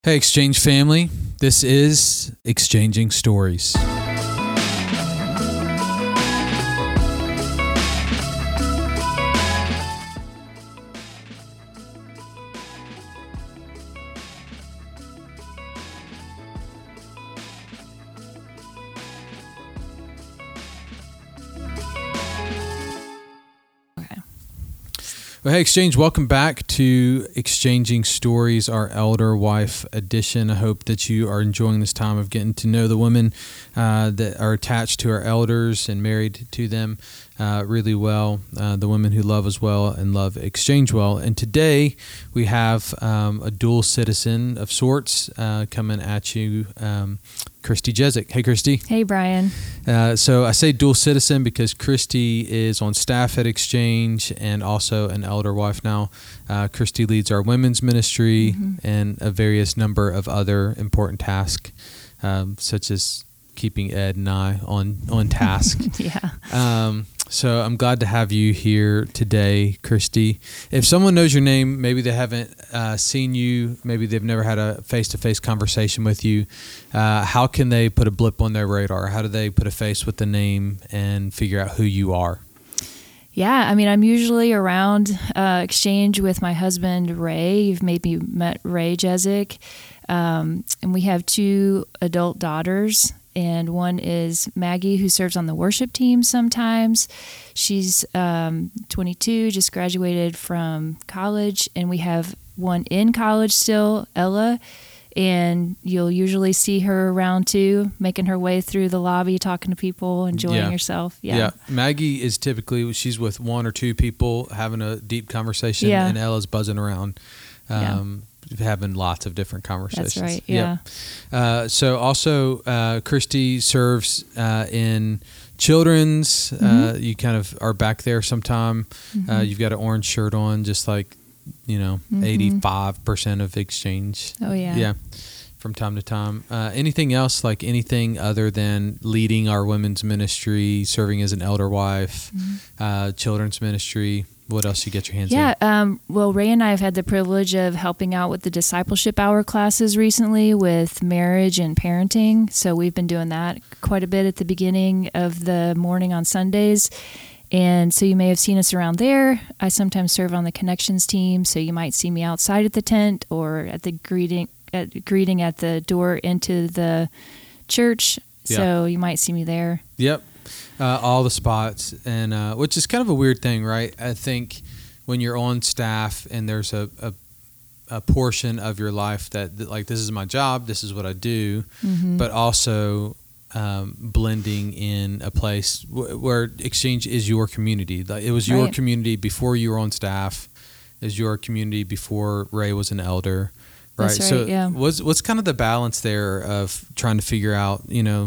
Hey, Exchange family. This is Exchanging Stories. Well, hey, Exchange, welcome back to Exchanging Stories, our Elder Wife edition. I hope that you are enjoying this time of getting to know the women that are attached to our elders and married to them really well, the women who love us well and love Exchange well. And today we have a dual citizen of sorts coming at you, Christy Jezik. Hey, Christy. Hey, Brian. So I say dual citizen because Christy is on staff at Exchange and also an elder wife now. Christy leads our women's ministry and a various number of other important tasks, such as keeping Ed and I on task. Yeah. So I'm glad to have you here today, Christy. If someone knows your name, maybe they haven't seen you, maybe they've never had a face-to-face conversation with you, how can they put a blip on their radar? How do they put a face with the name and figure out who you are? Yeah, I mean, I'm usually around Exchange with my husband, Ray. You've maybe met Ray Jezik. And we have two adult daughters. And one is Maggie, who serves on the worship team sometimes. She's 22, just graduated from college. And we have one in college still, Ella. And you'll usually see her around too, making her way through the lobby, talking to people, enjoying herself. Yeah. Maggie is typically, she's with one or two people having a deep conversation, and Ella's buzzing around. Having lots of different conversations. That's right, yeah. Yep. So also, Christy serves in children's. You kind of are back there sometime. You've got an orange shirt on, just like, 85% of Exchange. Oh, yeah. Yeah, from time to time. Anything else, like anything other than leading our women's ministry, serving as an elder wife, children's ministry? What else you get your hands on? Well, Ray and I have had the privilege of helping out with the discipleship hour classes recently with marriage and parenting. So we've been doing that quite a bit at the beginning of the morning on Sundays. And so you may have seen us around there. I sometimes serve on the connections team, so you might see me outside at the tent or at the greeting at the door into the church. Yeah. So you might see me there. Yep. All the spots, and which is kind of a weird thing, right? I think when you're on staff and there's a portion of your life that like, this is my job, this is what I do, but also blending in a place where Exchange is your community. Like, it was your community before you were on staff. It was your community before Ray was an elder, right? That's right, so yeah. What's kind of the balance there of trying to figure out,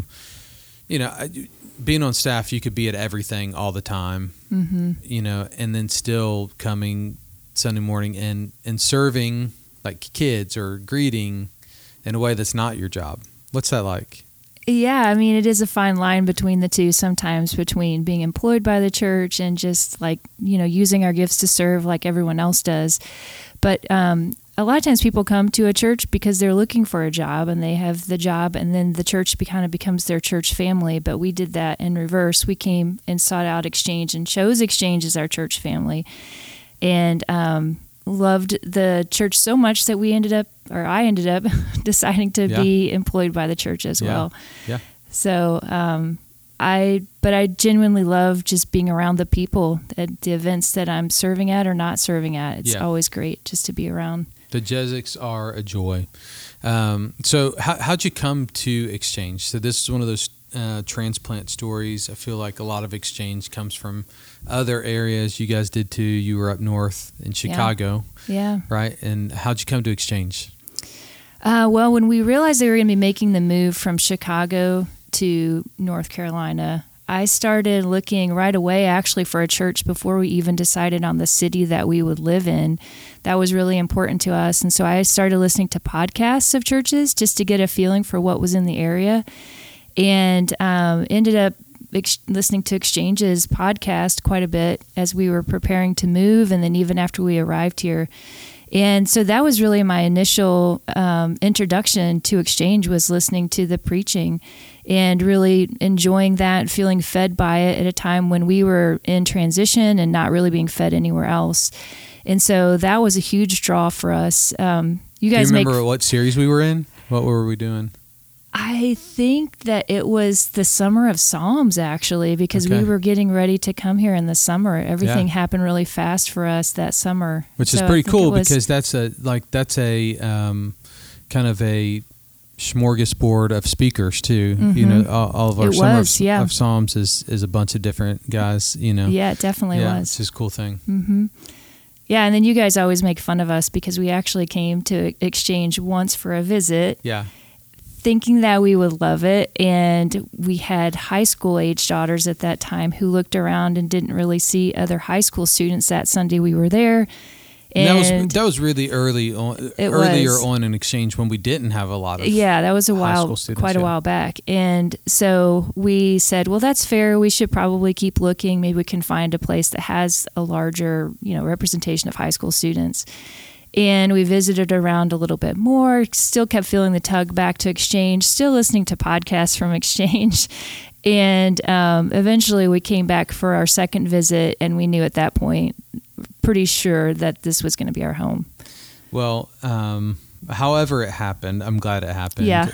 being on staff, you could be at everything all the time, and then still coming Sunday morning and serving like kids or greeting in a way that's not your job. What's that like? Yeah, I mean, it is a fine line between the two sometimes, between being employed by the church and just like, using our gifts to serve like everyone else does. But a lot of times people come to a church because they're looking for a job and they have the job, and then the church kind of becomes their church family. But we did that in reverse. We came and sought out Exchange and chose Exchange as our church family, and loved the church so much that I ended up deciding to be employed by the church as well. Yeah. So I genuinely love just being around the people at the events that I'm serving at or not serving at. It's always great just to be around. The Jeziks are a joy. So how'd you come to Exchange? So this is one of those transplant stories. I feel like a lot of Exchange comes from other areas. You guys did too. You were up north in Chicago. Yeah. Right? And how'd you come to Exchange? Well, when we realized they were going to be making the move from Chicago to North Carolina, I started looking right away actually for a church before we even decided on the city that we would live in. That was really important to us. And so I started listening to podcasts of churches just to get a feeling for what was in the area, and ended up listening to Exchange's podcast quite a bit as we were preparing to move, and then even after we arrived here. And so that was really my initial introduction to Exchange, was listening to the preaching and really enjoying that, feeling fed by it at a time when we were in transition and not really being fed anywhere else. And so that was a huge draw for us. You guys Do you remember what series we were in? What were we doing? I think that it was the summer of Psalms, actually, because we were getting ready to come here in the summer. Everything happened really fast for us that summer, which is pretty cool because that's a kind of a smorgasbord of speakers too. Mm-hmm. You know, all of our summer of Psalms is a bunch of different guys. You know, it definitely was. It's just a cool thing. Mm-hmm. Yeah, and then you guys always make fun of us because we actually came to Exchange once for a visit. Yeah. Thinking that we would love it, and we had high school age daughters at that time who looked around and didn't really see other high school students that Sunday we were there. And that was really earlier on in Exchange when we didn't have a lot of that was quite a while back. And so we said, well, that's fair. We should probably keep looking. Maybe we can find a place that has a larger, representation of high school students. And we visited around a little bit more, still kept feeling the tug back to Exchange, still listening to podcasts from Exchange. And eventually we came back for our second visit, and we knew at that point, pretty sure that this was going to be our home. Well, however it happened, I'm glad it happened. Yeah.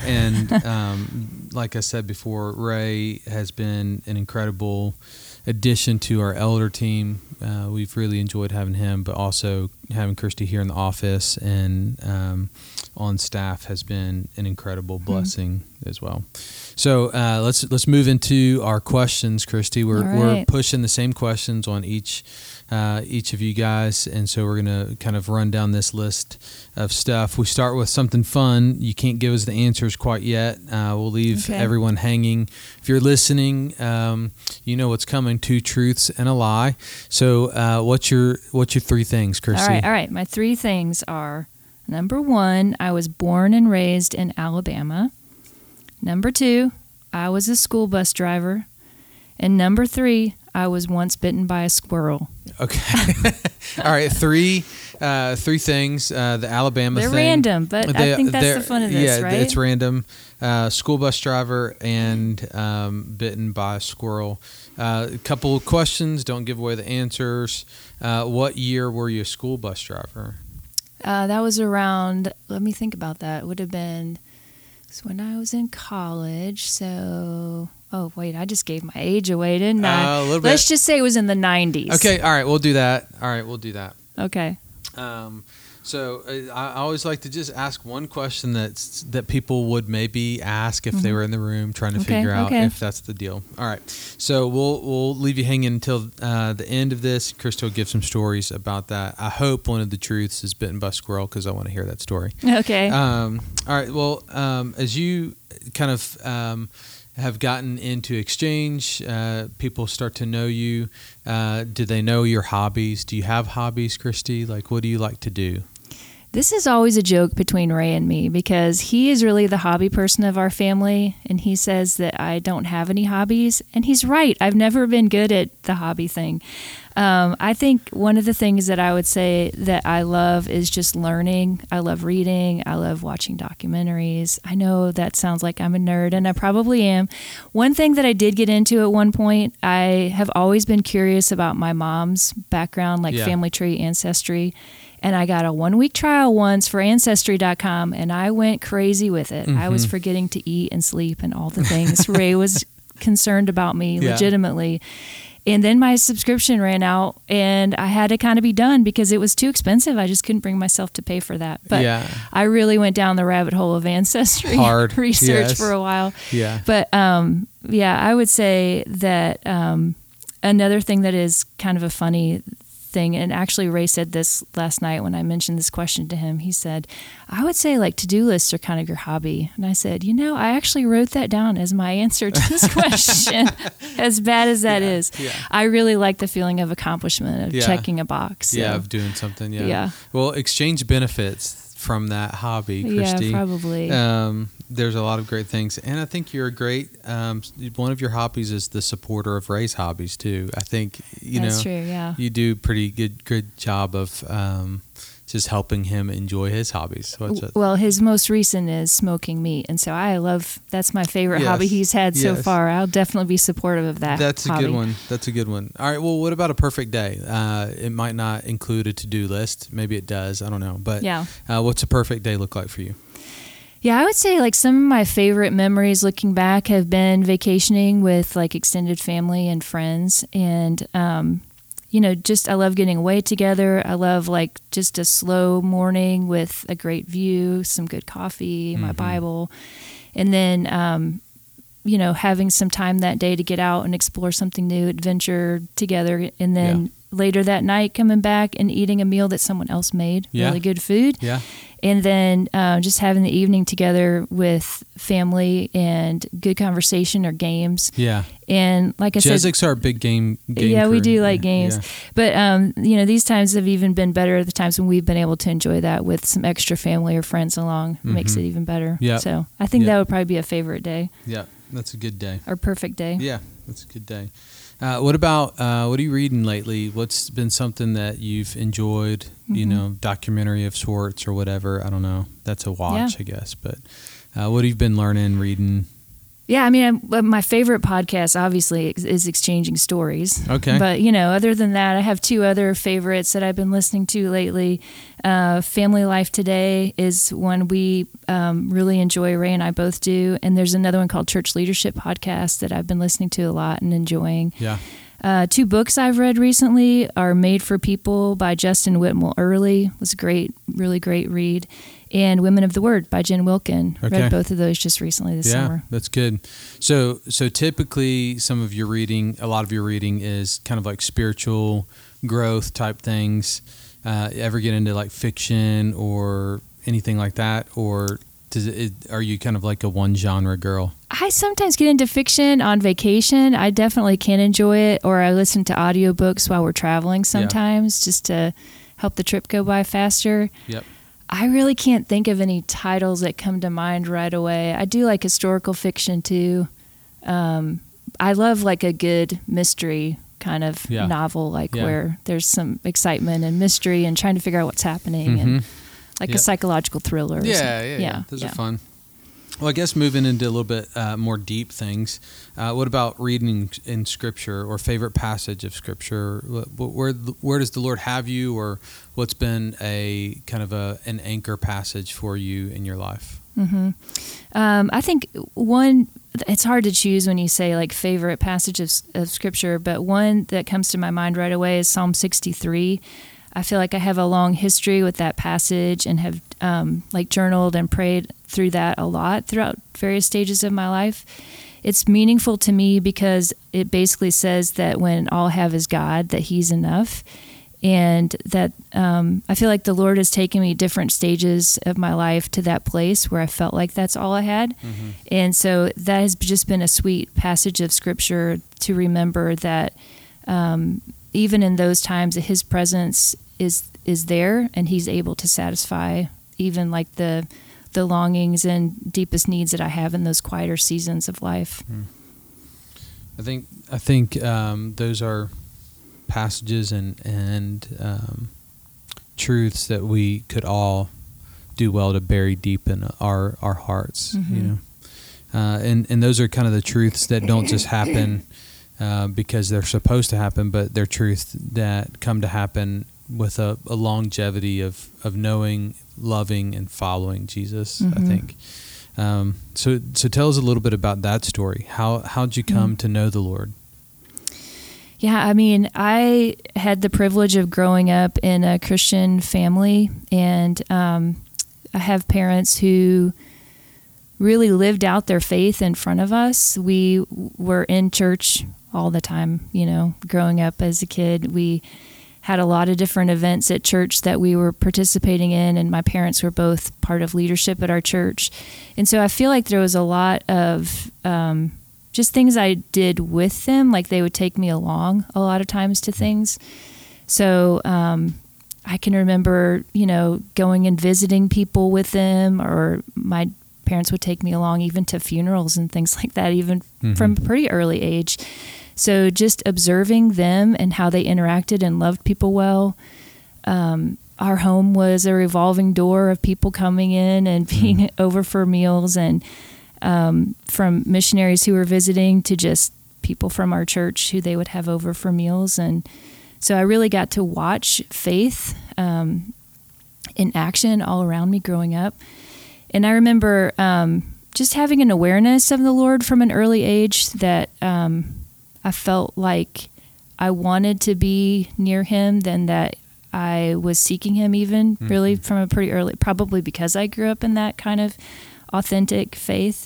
And like I said before, Ray has been an incredible addition to our elder team. We've really enjoyed having him, but also having Christy here in the office and on staff has been an incredible blessing as well. So let's move into our questions, Christy. We're pushing the same questions on each of you guys, and so we're going to kind of run down this list of stuff. We start with something fun. You can't give us the answers quite yet. We'll leave everyone hanging. If you're listening, you know what's coming: 2 truths and a lie. So what's your 3 things, Christy? All right. My 3 things are: number 1, I was born and raised in Alabama. Number 2, I was a school bus driver. And number 3, I was once bitten by a squirrel. Okay. All right. 3 things. The Alabama thing. They're random, but I think that's the fun of this, right? Yeah, it's random. School bus driver and bitten by a squirrel. A couple of questions. Don't give away the answers. What year were you a school bus driver? That was around, let me think about that. It would have been when I was in college. So... Oh, wait, I just gave my age away, didn't I? A little bit. Let's just say it was in the 90s. Okay, all right, we'll do that. Okay. So I always like to just ask one question that people would maybe ask if they were in the room trying to figure out if that's the deal. All right, so we'll leave you hanging until the end of this. Krista will give some stories about that. I hope one of the truths is bitten by a squirrel because I want to hear that story. Okay. All right, well, as you kind of... have gotten into Exchange, people start to know you. Do they know your hobbies? Do you have hobbies, Christy? Like, what do you like to do? This is always a joke between Ray and me because he is really the hobby person of our family, and he says that I don't have any hobbies, and he's right. I've never been good at the hobby thing. I think one of the things that I would say that I love is just learning. I love reading. I love watching documentaries. I know that sounds like I'm a nerd, and I probably am. One thing that I did get into at one point, I have always been curious about my mom's background, like family tree, ancestry. And I got a 1-week trial once for Ancestry.com, and I went crazy with it. I was forgetting to eat and sleep and all the things. Ray was concerned about me legitimately. And then my subscription ran out, and I had to kind of be done because it was too expensive. I just couldn't bring myself to pay for that. But I really went down the rabbit hole of ancestry research for a while. Yeah. But I would say that another thing that is kind of a funny thing, and actually Ray said this last night when I mentioned this question to him. He said, I would say like to-do lists are kind of your hobby. And I said, I actually wrote that down as my answer to this question, as bad as that is. Yeah. I really like the feeling of accomplishment, of checking a box. So. Yeah, of doing something. Yeah. Well, Exchange benefits from that hobby, Christy. Yeah, probably. There's a lot of great things, and I think you're a great. One of your hobbies is the supporter of Ray's hobbies too. I think That's true. Yeah, you do pretty good job of just helping him enjoy his hobbies. Well, his most recent is smoking meat, and so that's my favorite hobby he's had so far. I'll definitely be supportive of that. That's hobby. a good one. That's a good one. All right. Well, what about a perfect day? It might not include a to-do list. Maybe it does. I don't know. But what's a perfect day look like for you? Yeah, I would say like some of my favorite memories looking back have been vacationing with like extended family and friends, and I love getting away together. I love like just a slow morning with a great view, some good coffee, my Bible, and then having some time that day to get out and explore something new, adventure together, and then later that night coming back and eating a meal that someone else made, really good food. Yeah. And then just having the evening together with family and good conversation or games. Yeah. And like I said, Jezzic's our big game yeah, crew. we do like games. Yeah. But, these times have even been better the times when we've been able to enjoy that with some extra family or friends along. It makes it even better. Yeah. So I think that would probably be a favorite day. Yeah, that's a good day. Or perfect day. Yeah, that's a good day. What about, what are you reading lately? What's been something that you've enjoyed, documentary of sorts or whatever? I don't know. That's a watch, I guess. But what have you been learning, reading? Yeah, I mean, my favorite podcast, obviously, is Exchanging Stories. Okay. But, other than that, I have two other favorites that I've been listening to lately. Family Life Today is one we really enjoy, Ray and I both do. And there's another one called Church Leadership Podcast that I've been listening to a lot and enjoying. Yeah. Two books I've read recently are Made for People by Justin Whitmore Early. It was a really great read. And Women of the Word by Jen Wilkin. Okay. Read both of those just recently this summer. Yeah, that's good. So typically a lot of your reading is kind of like spiritual growth type things. Ever get into like fiction or anything like that? Or are you kind of like a one genre girl? I sometimes get into fiction on vacation. I definitely can enjoy it. Or I listen to audiobooks while we're traveling sometimes just to help the trip go by faster. Yep. I really can't think of any titles that come to mind right away. I do like historical fiction too. I love like a good mystery kind of novel, where there's some excitement and mystery and trying to figure out what's happening, and like a psychological thriller. Or Yeah. Those are fun. Well, I guess moving into a little bit more deep things, what about reading in Scripture or favorite passage of Scripture? Where does the Lord have you, or what's been a kind of an anchor passage for you in your life? I think one, it's hard to choose when you say like favorite passage of Scripture, but one that comes to my mind right away is Psalm 63. I feel like I have a long history with that passage and have journaled and prayed through that a lot throughout various stages of my life. It's meaningful to me because it basically says that when all I have is God, that He's enough. And that I feel like the Lord has taken me different stages of my life to that place where I felt like that's all I had. And so that has just been a sweet passage of Scripture to remember that even in those times that His presence is there and He's able to satisfy even like the longings and deepest needs that I have in those quieter seasons of life. I think those are passages and truths that we could all do well to bury deep in our hearts, and those are kind of the truths that don't just happen because they're supposed to happen, but they're truths that come to happen with a longevity of knowing, loving, and following Jesus, I think. So tell us a little bit about that story. How'd you come to know the Lord? Yeah, I mean, I had the privilege of growing up in a Christian family, and I have parents who really lived out their faith in front of us. We were in church all the time, growing up as a kid. We had a lot of different events at church that we were participating in, and my parents were both part of leadership at our church. And so I feel like there was a lot of just things I did with them, like they would take me along a lot of times to things. So I can remember, going and visiting people with them, or my parents would take me along even to funerals and things like that, even from a pretty early age. So just observing them and how they interacted and loved people well. our home was a revolving door of people coming in and being over for meals, and from missionaries who were visiting to just people from our church who they would have over for meals. And so I really got to watch faith in action all around me growing up. And I remember just having an awareness of the Lord from an early age, that I felt like I wanted to be near him, then that I was seeking him even really from a pretty early, probably because I grew up in that kind of authentic faith.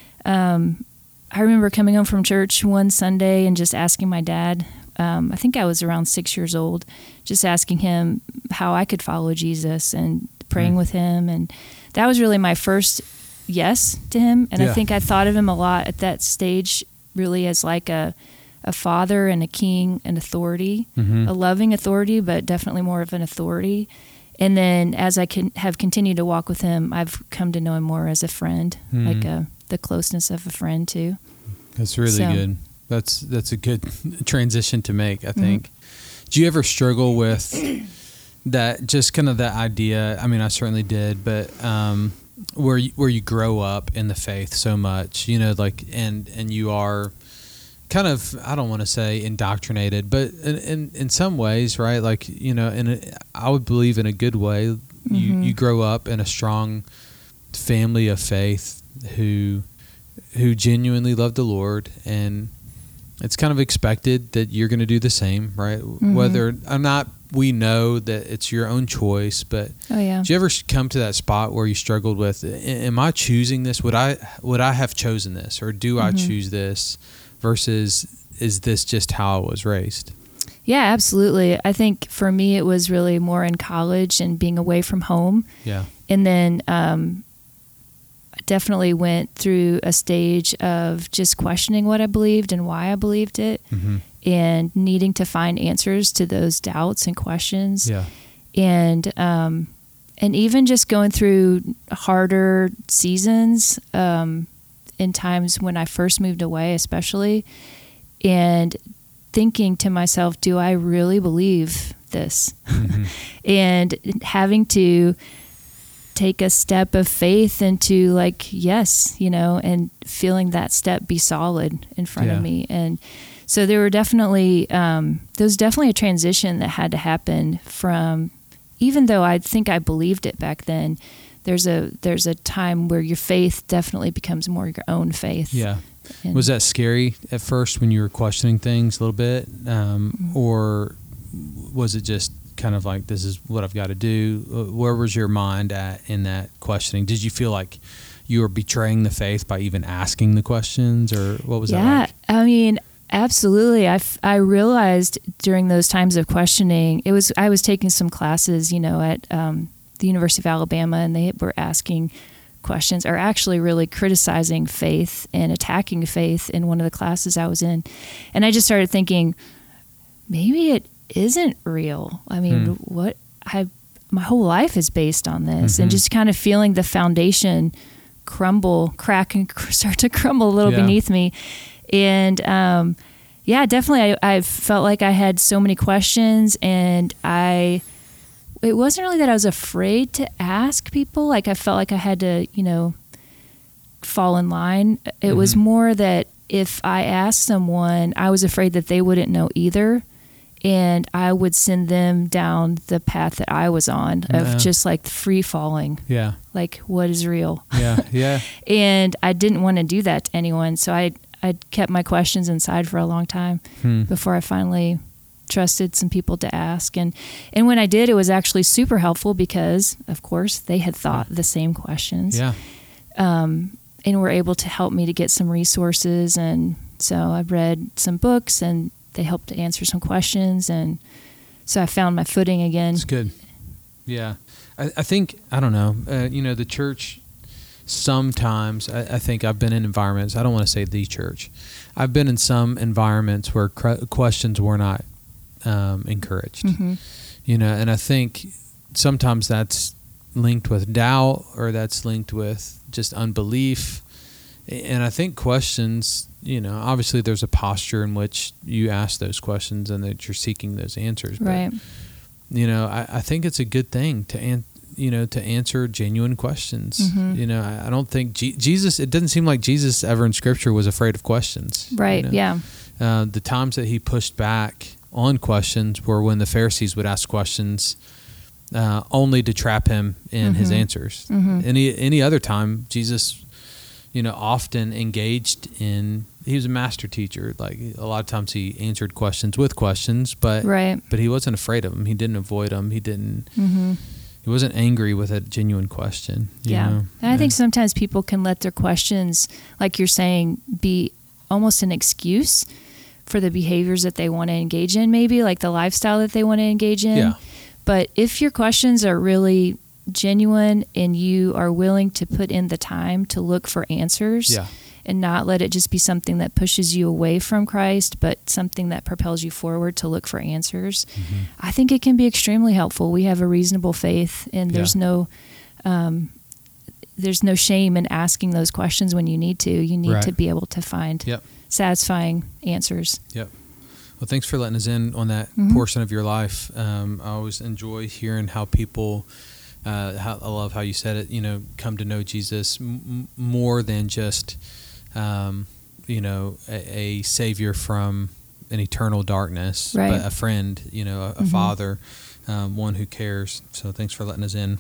I remember coming home from church one Sunday and just asking my dad, I think I was around 6 years old, just asking him how I could follow Jesus and praying with him. And that was really my first yes to him. And I think I thought of him a lot at that stage, really as like a father and a king and authority, a loving authority, but definitely more of an authority. And then as I have continued to walk with him, I've come to know him more as a friend, like the closeness of a friend too. That's really good. That's a good transition to make, I think. Do you ever struggle with that, just kind of that idea? I mean, I certainly did, but where you grow up in the faith so much, like, and you are kind of, I don't want to say indoctrinated, but in some ways, right? Like, I would believe in a good way, you grow up in a strong family of faith who genuinely love the Lord, and it's kind of expected that you're going to do the same, right? Whether or not we know that it's your own choice, but did you ever come to that spot where you struggled with, am I choosing this? Would I have chosen this, or do I choose this, versus is this just how I was raised? Yeah, absolutely. I think for me, it was really more in college and being away from home. Yeah. And then I definitely went through a stage of just questioning what I believed and why I believed it, and needing to find answers to those doubts and questions. Yeah. And even just going through harder seasons, in times when I first moved away, especially, and thinking to myself, do I really believe this? And having to take a step of faith into like, yes, and feeling that step be solid in front of me. And so there were definitely, there was definitely a transition that had to happen from, even though I think I believed it back then, there's a time where your faith definitely becomes more your own faith. Yeah. And was that scary at first when you were questioning things a little bit? Or was it just kind of like, this is what I've got to do? Where was your mind at in that questioning? Did you feel like you were betraying the faith by even asking the questions, or what was that like? Yeah, I mean, absolutely. I realized during those times of questioning, I was taking some classes, at the University of Alabama, and they were asking questions, or actually really criticizing faith and attacking faith in one of the classes I was in. And I just started thinking, maybe it isn't real. I mean, my whole life is based on this, and just kind of feeling the foundation crack and start to crumble a little beneath me. And definitely I felt like I had so many questions, and it wasn't really that I was afraid to ask people. Like, I felt like I had to, fall in line. It was more that if I asked someone, I was afraid that they wouldn't know either, and I would send them down the path that I was on of just like free falling. Yeah. Like, what is real? Yeah. Yeah. And I didn't want to do that to anyone. So I kept my questions inside for a long time before I finally trusted some people to ask. And when I did, it was actually super helpful because, of course, they had thought the same questions. Yeah. And were able to help me to get some resources. And so I read some books, and they helped to answer some questions. And so I found my footing again. That's good. Yeah. I think, I don't know, the church, sometimes, I think I've been in environments, I don't want to say the church, I've been in some environments where questions were not encouraged, and I think sometimes that's linked with doubt, or that's linked with just unbelief. And I think questions, obviously there's a posture in which you ask those questions and that you're seeking those answers. Right. I think it's a good thing to answer genuine questions. I don't think Jesus, it doesn't seem like Jesus ever in Scripture was afraid of questions. Right, yeah. The times that he pushed back on questions were when the Pharisees would ask questions only to trap him in his answers. Any other time, Jesus, often engaged in, he was a master teacher. Like a lot of times he answered questions with questions, but he wasn't afraid of them. He didn't avoid them. He didn't, he wasn't angry with a genuine question. You know? And I think sometimes people can let their questions, like you're saying, be almost an excuse for the behaviors that they want to engage in, maybe like the lifestyle that they want to engage in. Yeah. But if your questions are really genuine and you are willing to put in the time to look for answers and not let it just be something that pushes you away from Christ, but something that propels you forward to look for answers, I think it can be extremely helpful. We have a reasonable faith, and there's no shame in asking those questions when you need to. You need to be able to find satisfying answers. Yep. Well, thanks for letting us in on that portion of your life. I always enjoy hearing how people, I love how you said it, come to know Jesus more than just, a savior from an eternal darkness, but a friend, a father, one who cares. So thanks for letting us in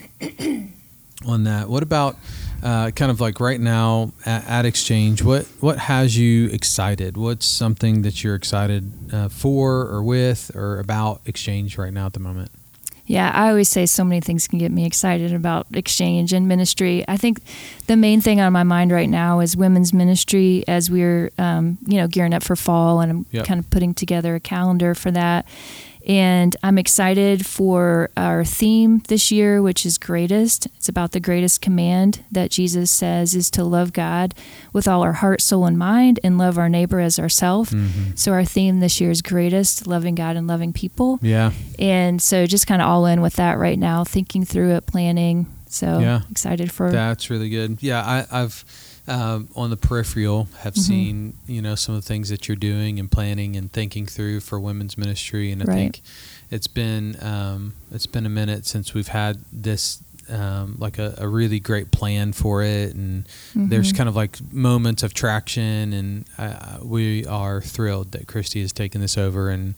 on that. What about kind of like right now at Exchange, what has you excited? What's something that you're excited for or with or about Exchange right now at the moment? Yeah, I always say so many things can get me excited about Exchange and ministry. I think the main thing on my mind right now is women's ministry as we're, gearing up for fall, and I'm kind of putting together a calendar for that. And I'm excited for our theme this year, which is greatest. It's about the greatest command that Jesus says is to love God with all our heart, soul, and mind, and love our neighbor as ourselves. So our theme this year is greatest, loving God and loving people. Yeah. And so just kind of all in with that right now, thinking through it, planning. So excited for that's really good. Yeah, I've on the peripheral have seen some of the things that you're doing and planning and thinking through for women's ministry, and I think it's been a minute since we've had this like a really great plan for it, and there's kind of like moments of traction, and we are thrilled that Christy has taken this over, and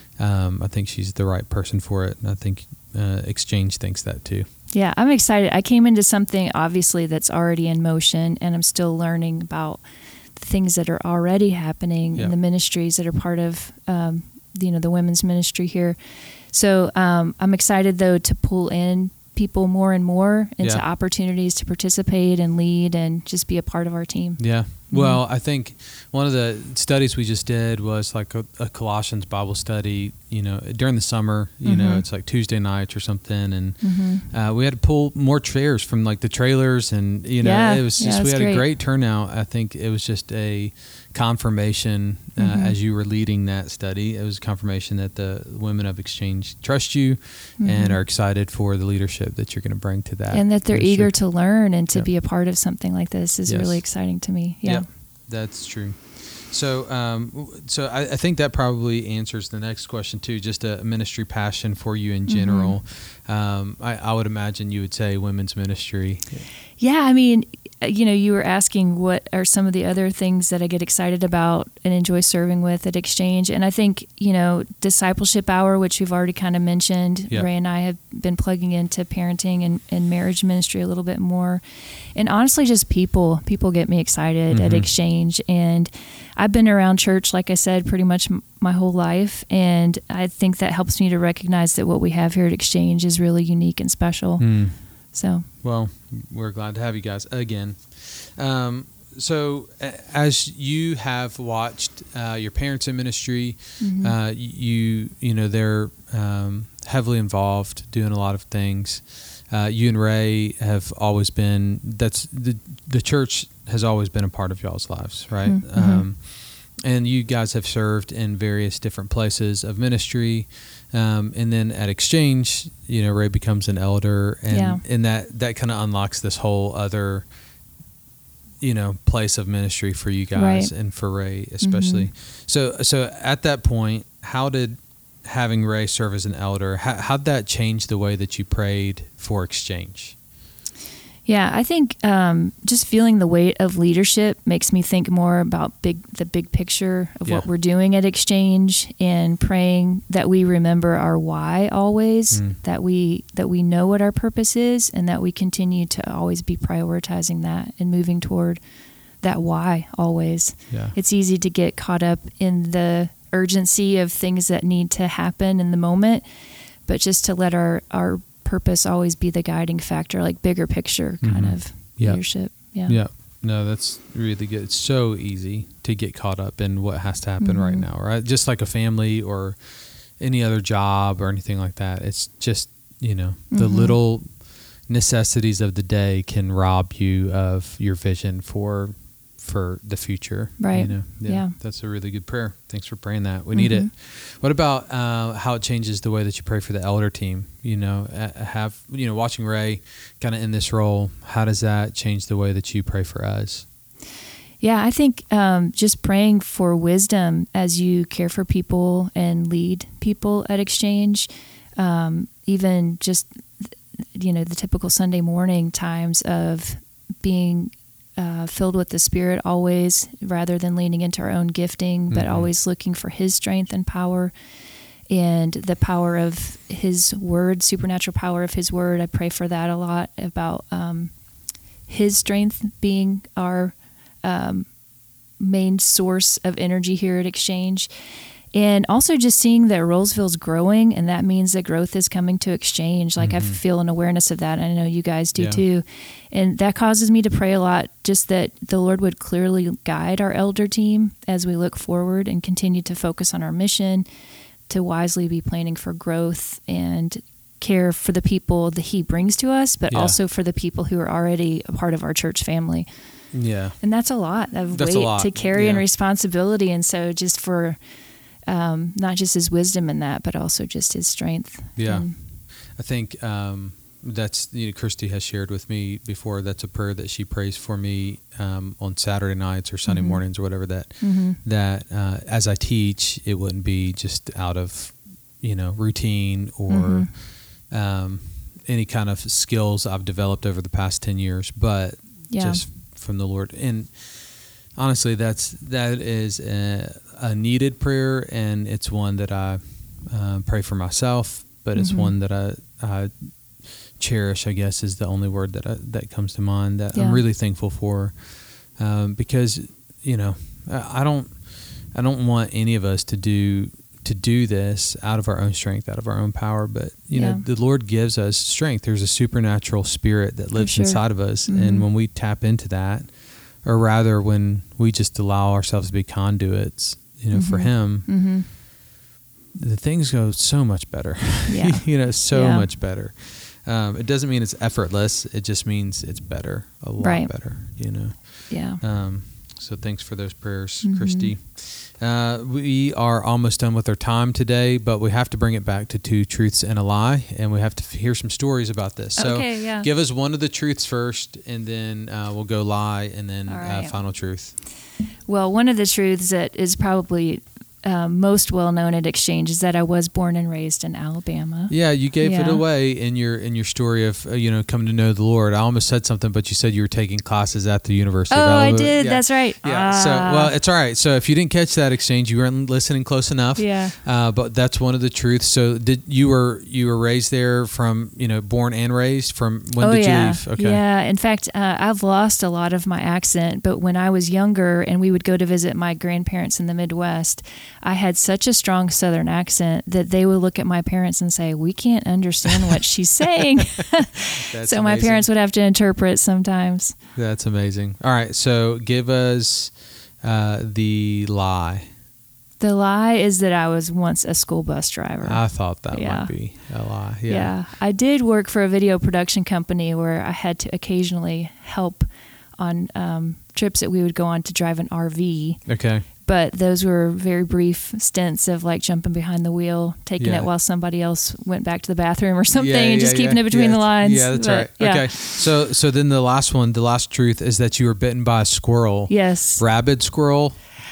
I think she's the right person for it, and I think Exchange thinks that too. Yeah, I'm excited. I came into something obviously that's already in motion, and I'm still learning about the things that are already happening in the ministries that are part of the women's ministry here. So I'm excited though to pull in people more and more into opportunities to participate and lead and just be a part of our team. Yeah. Well, I think one of the studies we just did was like a Colossians Bible study, during the summer, it's like Tuesday nights or something. And we had to pull more chairs from like the trailers, and, it was just, we had a great turnout. I think it was just a confirmation as you were leading that study. It was a confirmation that the women of Exchange trust you and are excited for the leadership that you're going to bring to that. And that they're eager to learn and to be a part of something like this is really exciting to me. Yeah. That's true. So, I think that probably answers the next question too. Just a ministry passion for you in general. I would imagine you would say women's ministry. Yeah, I mean, you were asking what are some of the other things that I get excited about and enjoy serving with at Exchange. And I think, discipleship hour, which we've already kind of mentioned, Ray and I have been plugging into parenting and marriage ministry a little bit more. And honestly, just people get me excited at Exchange. And I've been around church, like I said, pretty much my whole life. And I think that helps me to recognize that what we have here at Exchange is really unique and special. So, well, we're glad to have you guys again. So as you have watched your parents in ministry, they're heavily involved, doing a lot of things. You and Ray have always been, the church has always been a part of y'all's lives, right? And you guys have served in various different places of ministry. And then at Exchange, Ray becomes an elder, and that kind of unlocks this whole other, place of ministry for you guys and for Ray especially. So at that point, how did having Ray serve as an elder, how'd that change the way that you prayed for Exchange? Yeah, I think just feeling the weight of leadership makes me think more about the big picture of what we're doing at Exchange, and praying that we remember our why always, that we know what our purpose is, and that we continue to always be prioritizing that and moving toward that why always. Yeah. It's easy to get caught up in the urgency of things that need to happen in the moment, but just to let our purpose always be the guiding factor, like bigger picture kind of leadership. Yeah. No, that's really good. It's so easy to get caught up in what has to happen right now, right? Just like a family or any other job or anything like that. It's just, the little necessities of the day can rob you of your vision for the future. Right. Yeah. That's a really good prayer. Thanks for praying that. We need it. What about how it changes the way that you pray for the elder team? Watching Ray kind of in this role, how does that change the way that you pray for us? Yeah, I think just praying for wisdom as you care for people and lead people at Exchange, even just, the typical Sunday morning times of being filled with the Spirit always, rather than leaning into our own gifting, but always looking for His strength and power and the power of His Word, supernatural power of His Word. I pray for that a lot, about His strength being our main source of energy here at Exchange. And also just seeing that Rollsville's growing, and that means that growth is coming to Exchange. Like I feel an awareness of that, and I know you guys do too. And that causes me to pray a lot, just that the Lord would clearly guide our elder team as we look forward and continue to focus on our mission, to wisely be planning for growth and care for the people that He brings to us, but also for the people who are already a part of our church family. Yeah. And that's a lot of weight to carry and responsibility. And so just for not just His wisdom in that, but also just His strength. Yeah. I think that's, Kirsty has shared with me before, that's a prayer that she prays for me on Saturday nights or Sunday mornings or whatever, that as I teach, it wouldn't be just out of, routine or any kind of skills I've developed over the past 10 years, but just from the Lord. And honestly, that is a needed prayer, and it's one that I pray for myself, but it's one that I cherish, I guess, is the only word that comes to mind, that I'm really thankful for, because I don't want any of us to do this out of our own strength, out of our own power, but the Lord gives us strength. There's a supernatural spirit that lives inside of us, and when we tap into that, or rather when we just allow ourselves to be conduits, for Him, the things go so much better. Much better. It doesn't mean it's effortless. It just means it's better, a lot better, Yeah. So thanks for those prayers, Christy. We are almost done with our time today, but we have to bring it back to 2 truths and a lie, and we have to hear some stories about this. So give us one of the truths first, and then we'll go lie, and then final truth. Well, one of the truths that is probably most well known at Exchange is that I was born and raised in Alabama. Yeah, you gave it away in your story of coming to know the Lord. I almost said something, but you said you were taking classes at the University of Alabama. I did. Yeah. That's right. Yeah. So it's all right. So if you didn't catch that Exchange, you weren't listening close enough. Yeah. But that's one of the truths. So you were raised there from born and raised from when did you leave? Okay. Yeah. In fact, I've lost a lot of my accent, but when I was younger and we would go to visit my grandparents in the Midwest, I had such a strong Southern accent that they would look at my parents and say, "We can't understand what she's saying." So my parents would have to interpret sometimes. That's amazing. All right, so give us the lie. The lie is that I was once a school bus driver. I thought that might be a lie. Yeah. I did work for a video production company where I had to occasionally help on trips that we would go on to drive an RV. Okay. But those were very brief stints of like jumping behind the wheel, taking it while somebody else went back to the bathroom or something, and just keeping it between the lines. Yeah, that's right. Yeah. Okay. So then the last truth is that you were bitten by a squirrel. Yes. Rabid squirrel.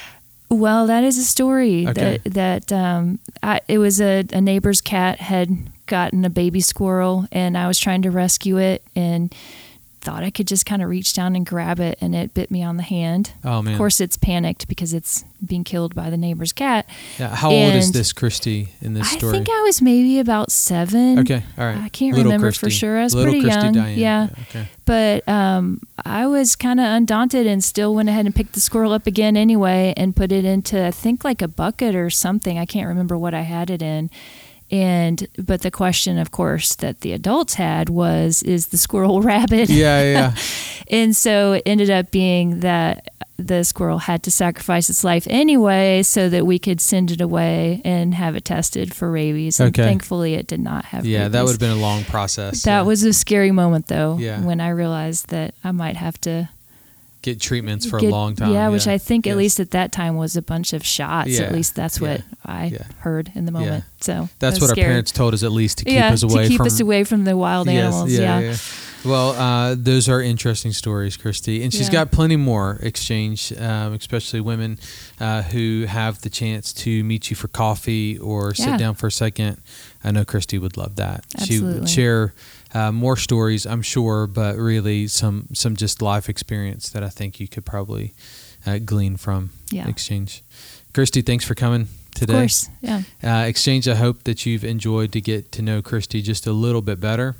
Well, that is a story. Okay. It was a neighbor's cat had gotten a baby squirrel, and I was trying to rescue it, and thought I could just kind of reach down and grab it, and it bit me on the hand. Oh, man. Of course, it's panicked because it's being killed by the neighbor's cat. Yeah. How old is this Christy in this story? I think I was maybe about 7. Okay, all right. I can't Little remember Christy. for sure. I was Little pretty Christy young. Diane. Yeah. Okay. But I was kind of undaunted and still went ahead and picked the squirrel up again anyway and put it into, I think, like a bucket or something. I can't remember what I had it in. But the question, of course, that the adults had was, is the squirrel rabid? Yeah. And so it ended up being that the squirrel had to sacrifice its life anyway so that we could send it away and have it tested for rabies. And thankfully it did not have rabies. Yeah, that would have been a long process. That was a scary moment, though, Yeah. when I realized that I might have to get treatments for a long time. Yeah, which I think at least at that time was a bunch of shots. Yeah. At least that's what I heard in the moment. So that's what scary. Our parents told us, at least, to keep us away from the wild animals. Yeah. Well, those are interesting stories, Christy, and she's got plenty more exchange, especially women who have the chance to meet you for coffee or sit down for a second. I know Christy would love that. Absolutely. She would share more stories, I'm sure, but really some just life experience that I think you could probably glean from Exchange. Christy, thanks for coming today. Of course, yeah. Exchange, I hope that you've enjoyed to get to know Christy just a little bit better.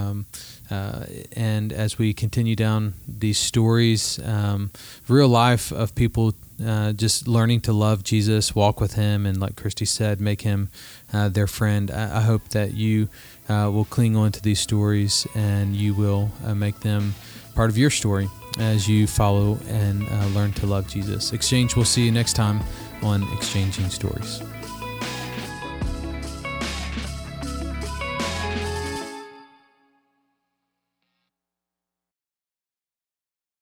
And as we continue down these stories, real life of people just learning to love Jesus, walk with him, and like Christy said, make him their friend. I hope that you will cling on to these stories and you will make them part of your story as you follow and learn to love Jesus. Exchange, we'll see you next time on Exchanging Stories.